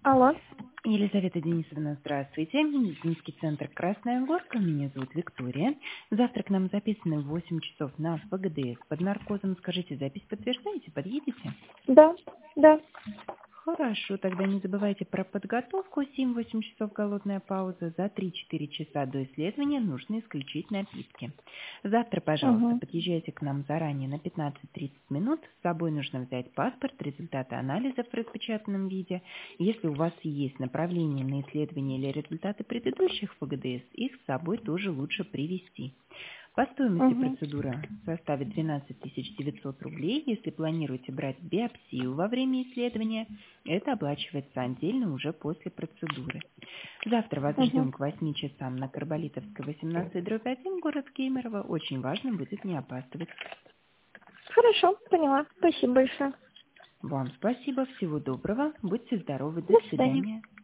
Алло. Елизавета Денисовна, здравствуйте. Медицинский центр «Красная Горка». Меня зовут Виктория. Завтра к нам записаны в 8 часов на ПГДС под наркозом. Скажите, запись подтверждаете? Подъедете? Да, да. Хорошо, тогда не забывайте про подготовку. 7-8 часов голодная пауза. За 3-4 часа до исследования нужно исключить напитки. Завтра, пожалуйста, Угу. подъезжайте к нам заранее на 15-30 минут. С собой нужно взять паспорт, результаты анализов в распечатанном виде. Если у вас есть направление на исследование или результаты предыдущих ПГДС, их с собой тоже лучше привезти. По стоимости Угу. процедура составит 12 900 рублей. Если планируете брать биопсию во время исследования, это оплачивается отдельно уже после процедуры. Завтра вас Угу. ждем к 8 часам на Карболитовской, 18/1, город Кемерово. Очень важно будет не опаздывать. Хорошо, поняла. Спасибо большое. Вам спасибо, всего доброго, будьте здоровы, до До свидания. свидания.